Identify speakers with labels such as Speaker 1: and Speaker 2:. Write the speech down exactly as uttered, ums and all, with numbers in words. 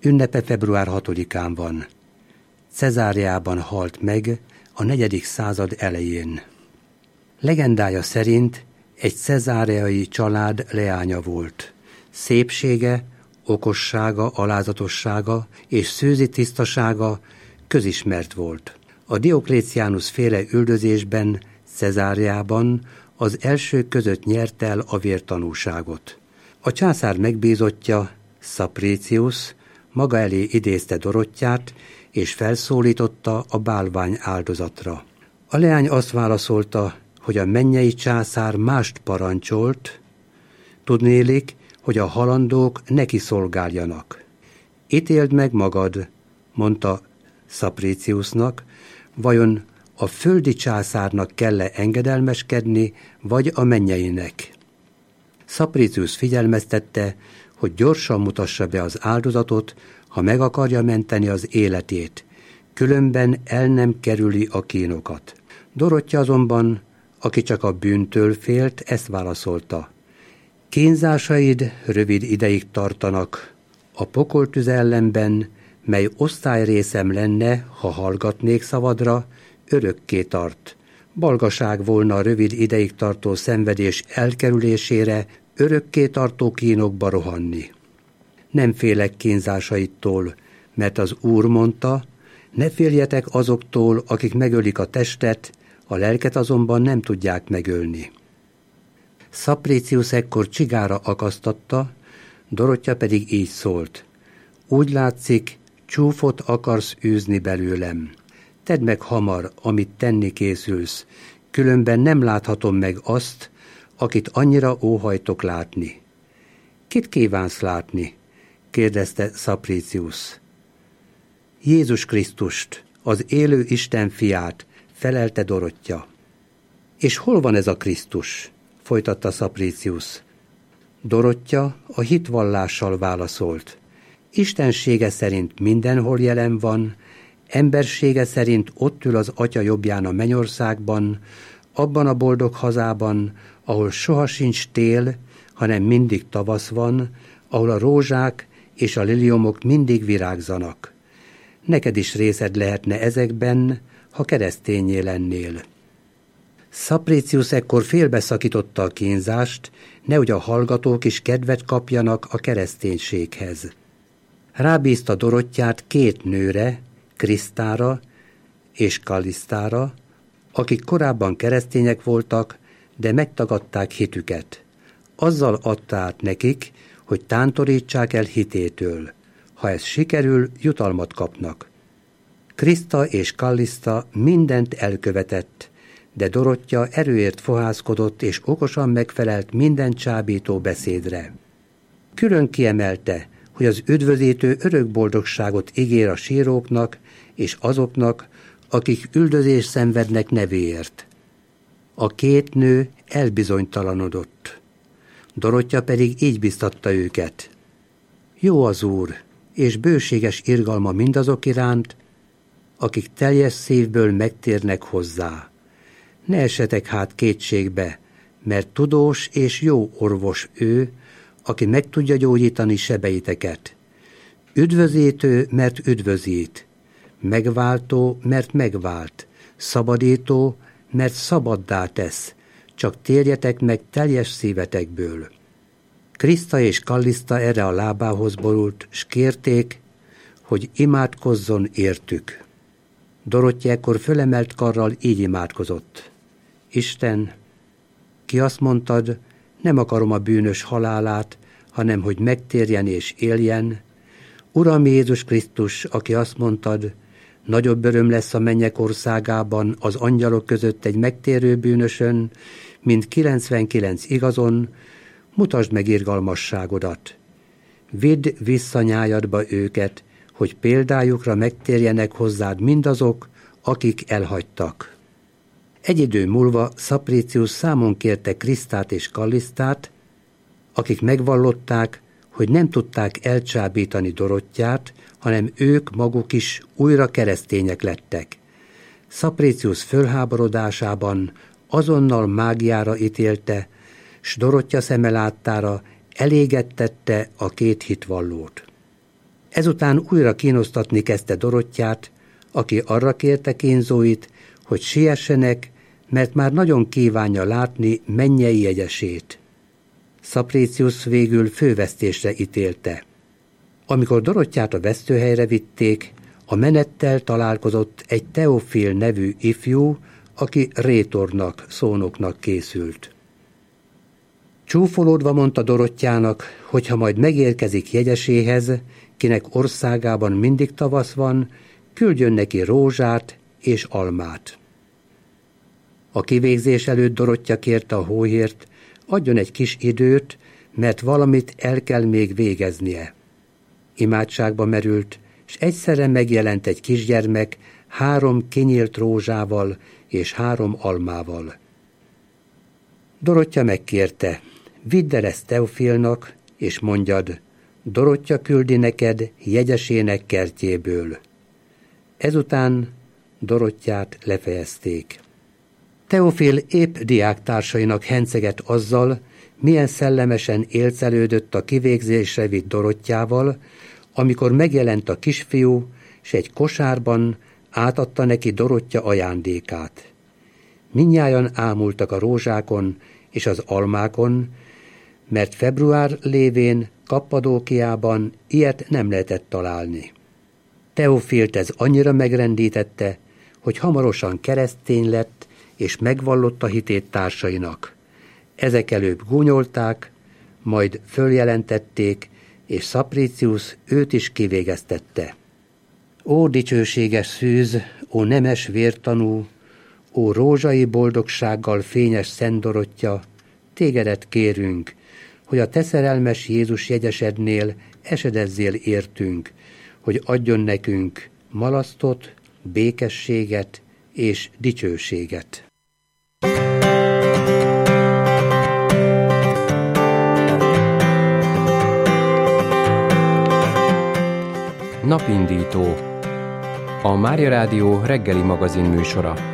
Speaker 1: Ünnepe február hatodikán van. Cezáreában halt meg a negyedik század elején. Legendája szerint egy cezáreai család leánya volt. Szépsége, okossága, alázatossága és szőzi tisztasága közismert volt. A Diokléciánus féle üldözésben Cezáreában az elsők között nyerte el a vértanúságot. A császár megbízottja, Szaprécius, maga elé idézte Dorottyát, és felszólította a bálvány áldozatra. A leány azt válaszolta, hogy a mennyei császár mást parancsolt, tudnélik, hogy a halandók neki szolgáljanak. Ítéld meg magad, mondta Szapréciusnak, vajon a földi császárnak kell-e engedelmeskedni, vagy a mennyeinek? Szaprécius figyelmeztette, hogy gyorsan mutassa be az áldozatot, ha meg akarja menteni az életét, különben el nem kerüli a kínokat. Dorottya azonban, aki csak a bűntől félt, ezt válaszolta. Kínzásaid rövid ideig tartanak, a pokoltüz ellenben, mely osztályrészem lenne, ha hallgatnék szavadra, örökké tart. Balgaság volna a rövid ideig tartó szenvedés elkerülésére, örökké tartó kínokba rohanni. Nem félek kínzásaitól, mert az Úr mondta, ne féljetek azoktól, akik megölik a testet, a lelket azonban nem tudják megölni. Szaprécius ekkor csigára akasztatta, Dorottya pedig így szólt. Úgy látszik, csúfot akarsz űzni belőlem. Tedd meg hamar, amit tenni készülsz, különben nem láthatom meg azt, akit annyira óhajtok látni. Kit kívánsz látni? kérdezte Szaprécius. Jézus Krisztust, az élő Isten fiát, felelte Dorottya. És hol van ez a Krisztus? Folytatta Szaprécius. Dorottya a hitvallással válaszolt. Istensége szerint mindenhol jelen van, embersége szerint ott ül az Atya jobbján a mennyországban, abban a boldog hazában, ahol soha sincs tél, hanem mindig tavasz van, ahol a rózsák és a liliomok mindig virágzanak. Neked is részed lehetne ezekben, ha keresztényé lennél. Szaprécius ekkor félbeszakította a kínzást, nehogy a hallgatók is kedvet kapjanak a kereszténységhez. Rábízta Dorottyát két nőre, Krisztára és Kallisztára, akik korábban keresztények voltak, de megtagadták hitüket. Azzal adta át nekik, hogy tántorítsák el hitétől. Ha ez sikerül, jutalmat kapnak. Kriszta és Kalliszta mindent elkövetett, de Dorottya erőért fohászkodott és okosan megfelelt minden csábító beszédre. Külön kiemelte, hogy az üdvözítő örök boldogságot ígér a síróknak és azoknak, akik üldözést szenvednek nevéért. A két nő elbizonytalanodott. Dorottya pedig így biztatta őket. Jó az Úr, és bőséges irgalma mindazok iránt, akik teljes szívből megtérnek hozzá. Ne essetek hát kétségbe, mert tudós és jó orvos ő, aki meg tudja gyógyítani sebeiteket. Üdvözítő, mert üdvözít, megváltó, mert megvált, szabadító, mert szabaddá tesz, csak térjetek meg teljes szívetekből. Kriszta és Kalliszta erre a lábához borult, s kérték, hogy imádkozzon értük. Dorottya ekkor fölemelt karral így imádkozott. Isten, ki azt mondtad, nem akarom a bűnös halálát, hanem hogy megtérjen és éljen. Uram Jézus Krisztus, aki azt mondtad, nagyobb öröm lesz a mennyek országában az angyalok között egy megtérő bűnösön, mint kilencvenkilenc igazon, mutasd meg irgalmasságodat. Vidd vissza nyájadba őket, hogy példájukra megtérjenek hozzád mindazok, akik elhagytak. Egy idő múlva Szaprécius számon kérte Krisztát és Kallisztát, akik megvallották, hogy nem tudták elcsábítani Dorottyát, hanem ők maguk is újra keresztények lettek. Szaprécius fölháborodásában azonnal mágiára ítélte, s Dorottya szeme láttára elégettette a két hitvallót. Ezután újra kínosztatni kezdte Dorottyát, aki arra kérte kínzóit, hogy siessenek, mert már nagyon kívánja látni mennyei jegyesét. Szaprécius végül fővesztésre ítélte. Amikor Dorottyát a vesztőhelyre vitték, a menettel találkozott egy Teofil nevű ifjú, aki rétornak, szónoknak készült. Csúfolódva mondta Dorottyának, hogy ha majd megérkezik jegyeséhez, kinek országában mindig tavasz van, küldjön neki rózsát és almát. A kivégzés előtt Dorottya kérte a hóhért, adjon egy kis időt, mert valamit el kell még végeznie. Imádságba merült, s egyszerre megjelent egy kisgyermek három kinyílt rózsával és három almával. Dorottya megkérte, vidd el ezt Teofilnak, és mondjad, Dorottya küldi neked jegyesének kertjéből. Ezután Dorottyát lefejezték. Teofil épp diáktársainak henceget azzal, milyen szellemesen élcelődött a kivégzésre vitt Dorottyával, amikor megjelent a kisfiú, s egy kosárban átadta neki Dorottya ajándékát. Mindnyájan ámultak a rózsákon és az almákon, mert február lévén Kappadókiában ilyet nem lehetett találni. Teofilt ez annyira megrendítette, hogy hamarosan keresztény lett, és megvallotta hitét társainak. Ezek előbb gúnyolták, majd följelentették, és Szaprécius őt is kivégeztette. Ó dicsőséges szűz, ó nemes vértanú, ó rózsai boldogsággal fényes Szent Dorottya, tégedet kérünk, hogy a te szerelmes Jézus jegyesednél esedezzél értünk, hogy adjon nekünk malasztot, békességet és dicsőséget.
Speaker 2: Napindító. A Mária Rádió reggeli magazin műsora.